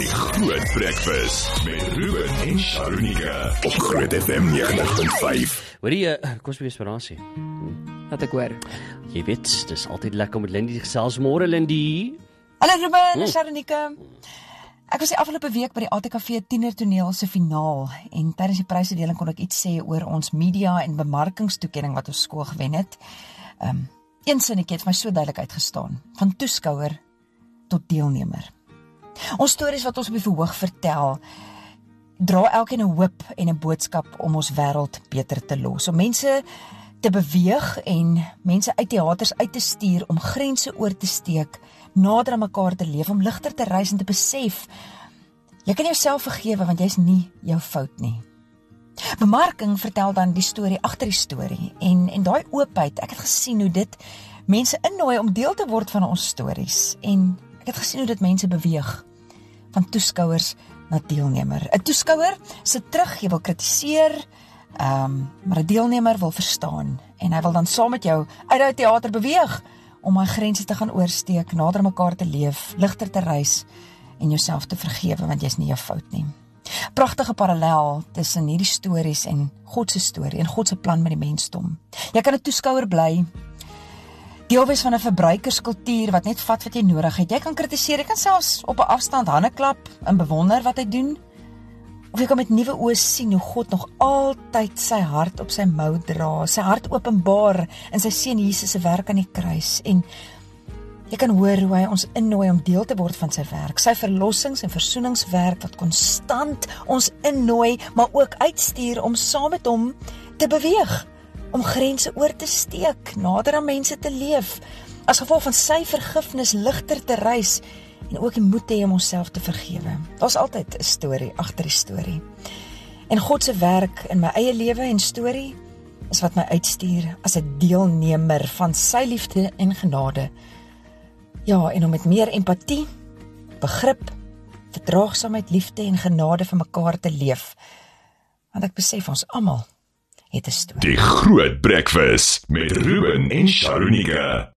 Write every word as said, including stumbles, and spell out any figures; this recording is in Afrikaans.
Die Groot Breakfast met Ruben en Sharonika op Groot F M negentig punt vyf. Hoor jy, uh, kom ons weer inspirasie. Wat ek hoor. Jy weet, dis altyd lekker met Lindy gesels. Môre Lindy. Hallo Ruben, Hmm. Sharonika. Ek was die afgelope week by die A T K V tienertoneel se finaal en tydens die prysuitdeling kon ek iets sê oor ons media en bemarkingstoekenning wat ons skool gewen het. Um, een sinnetjie het my so duidelik uitgestaan, van toeskouer tot deelnemer. Ons stories wat ons op die verhoog vertel, dra elkeen 'n hoop en 'n boodskap om ons wêreld beter te los, om mense te beweeg en mense uit teaters uit te stuur om grense oor te steek, nader aan mekaar te leef, om ligter te reis en te besef, jy kan jouself vergewe want jy's nie jou fout nie. Bemarking vertel dan die storie agter die storie en en daai oopheid, ek het gesien hoe dit mense innooi om deel te word van ons stories en ek het gesien hoe dit mense beweeg van toeskouers na deelnemer. 'n Toeskouer sit terug, jy wil kritiseer, um, maar 'n deelnemer wil verstaan en hy wil dan saam met jou uit die teater beweeg om hy grense te gaan oorsteek, nader aan mekaar te leef, ligter te reis en jouself te vergewe want jy's nie jou fout nie. Pragtige parallel tussen hierdie stories en God se storie en God se plan met die mensdom. Jy kan 'n toeskouer bly, deel wees van 'n verbruikerskultuur wat net vat wat jy nodig het. Jy kan kritiseer, jy kan selfs op 'n afstand hande klap en bewonder wat hy doen. Of jy kan met nuwe oë sien hoe God nog altyd sy hart op sy mou dra, sy hart openbaar in sy seun Jesus se werk aan die kruis. En jy kan hoor hoe hy ons innooi om deel te word van sy werk, sy verlossings- en versoeningswerk wat konstant ons innooi, maar ook uitstuur om saam met hom te beweeg, om grense oor te steek, nader aan mense te leef, as gevolg van sy vergifnis ligter te reis, en ook die moed te hê om onsself te vergewe. Daar's altyd 'n storie agter die storie. En God se werk in my eie lewe en storie is wat my uitstuur as 'n deelnemer van sy liefde en genade. Ja, en om met meer empatie, begrip, verdraagsaamheid, liefde en genade vir mekaar te leef. Want ek besef ons almal het 'n storie. Die Groot Breakfast met Ruben en Sharonika.